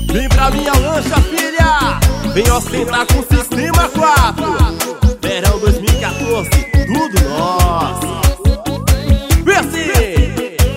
Vem pra minha lancha, filha, vem ostentar com Sistema 4. Verão 2014, tudo nosso. Vê assim.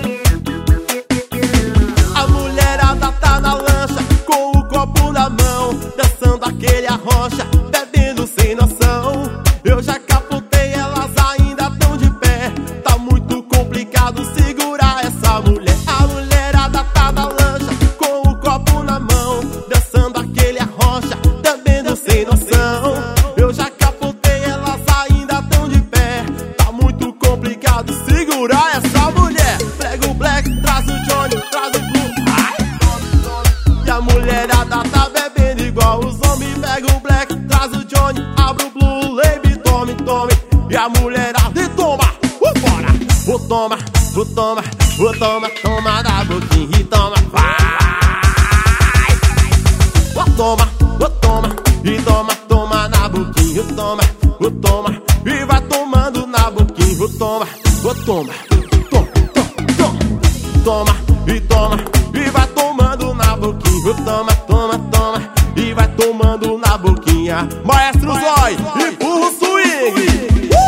A mulherada tá na lancha, com o copo na mão, dançando aquele arrocha, bebendo sem noção. Eu já capotei, elas ainda tão de pé. Tá muito complicado segurar essa mulher. A mulherada tá na lancha, com o copo na mão, dançando aquele arrocha, bebendo sem noção. Eu já capotei, elas ainda tão de pé. Tá muito complicado segurar essa mulher. Pega o black, traz o Johnny, traz o blue. E a mulherada tá bebendo igual os homens. Pega o black, traz o Johnny, abre o blue label, tome, tome. E a mulherada e toma, bora. Vou toma, vou toma, vou toma, toma da boquinha e toma, vai. Vou toma, vou toma, e toma, toma na boquinha, toma, vou toma, e vai tomando na boquinha, vou toma, vou toma, toma, toma, toma, e toma, e vai tomando na boquinha, vou toma, toma, toma, e vai tomando na boquinha. Maestro Zói, empurra o swing.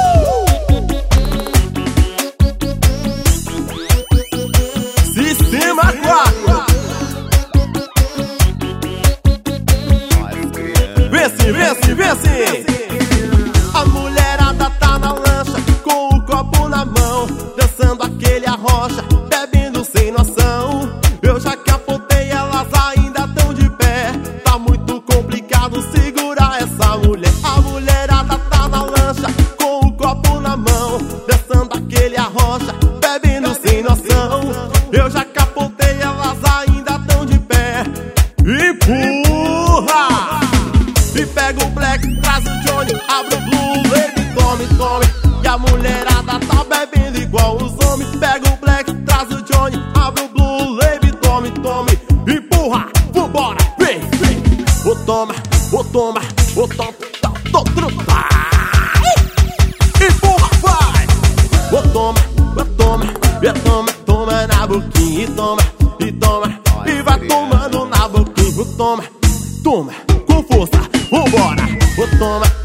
Sistema 4. Vê sim, vê sim, vê sim. A mulherada tá na lancha, com o copo na mão, dançando aquele arrocha, bebendo sem noção. Eu já capotei, elas ainda tão de pé. Tá muito complicado segurar essa mulher. A mulherada tá na lancha, com o copo na mão, dançando aquele arrocha, bebendo sem noção. Eu já capotei, elas ainda tão de pé. Empurra! E pega o black, traz o Johnny, abre o blue label, tome, tome. E a mulherada tá bebendo igual os homens. Pega o black, traz o Johnny, abre o blue label, tome, tome. Empurra, vambora, vem, vem. Vou toma, vou toma, vou toma, vai. Empurra, vai. Vou toma, vou toma, e toma, toma na boquinha, e toma, e toma, e vai tomando na boquinha, vou toma, toma, com força, vambora, vou toma.